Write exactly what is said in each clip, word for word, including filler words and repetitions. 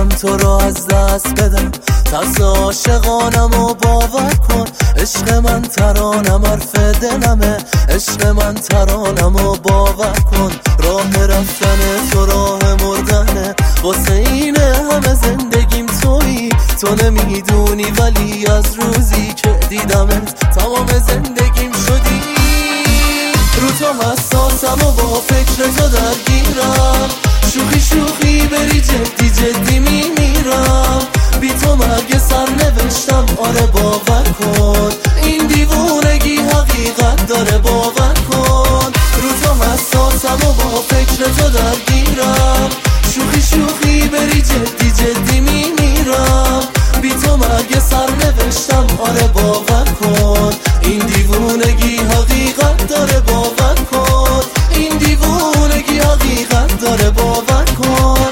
نمیتونم تو رو از دست بدم. ترس عاشقانم و باور کن، عشق من ترانم، حرف دلمه. عشق من ترانم و باور کن، راه رفتن تو راه مردنه. واسه اینه همه زندگیم تویی، تو نمیدونی ولی از روزی که دیدمت تمام زندگیم شدی. رو تو حساسم و با فکر تو درگیرم، شوخی شوخی بری جدی جدی میمیرم. بی تو مرگ سر نوشتم، آره باور کن این دیوونگی حقیقت داره، باور کن. رو تو حساسم و با فکر تو درگیرم، شوخی شوخی بری جدی جدی میمیرم. بی تو مرگ سر نوشتم، آره باور کن این دیوونگی حقیقت داره، باور کن این دیوونگی حقیقت داره، باور کن.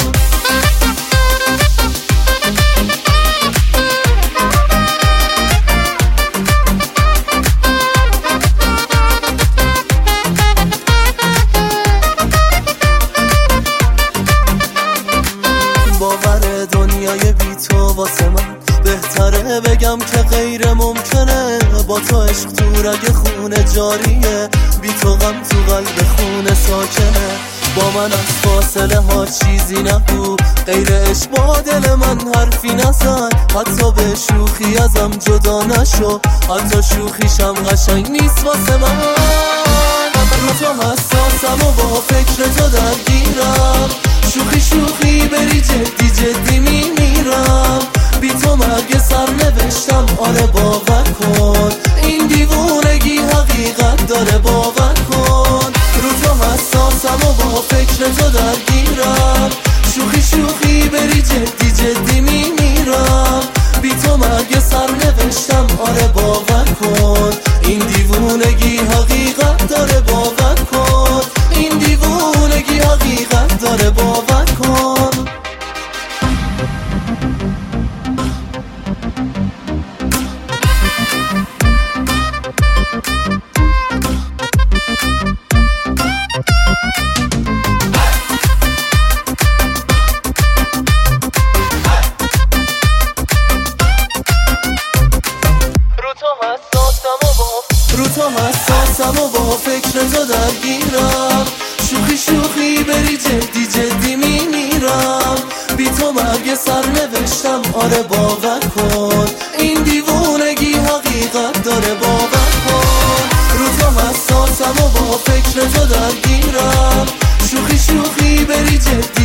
باور دنیای بی تو واسه من بهتره، بگم که غیر ممکنه. با تو عشق تو رگ خونه جاریه، بی تو غم تو قلب خونه ساکنه. با من از فاصله ها چیزی نگو، غیر عشق با دل من حرفی نزن. حتی به شوخی ازم جدا نشو، حتی شوخیشم قشنگ نیست واسه من. رو تو حساسم و با فکر تو درگیرم، شوخی شوخی بری جدی جدی میمیرم. بی تو مرگ سر نوشتم، آره باور کن این دیوونگی حقیقت داره، باور کن. رو تو حساسم و با فکر تو درگیرم، شوخی شوخی بری جدی جدی میمیرم. بی تو مرگ سر نوشتم، آره باور کن این دیوونگی حقیقت داره، باور کن این دیوونگی حقیقت داره، باور کن. رو تو حساسم و با فکر تو درگیرم، شوخی شوخی بری جدی جدی میمیرم. بی تو مرگ سر نوشتم، آره باور کن این دیوونگی حقیقت داره، باور کن. رو تو حساسم و با فکر تو درگیرم، شوخی شوخی بری جدی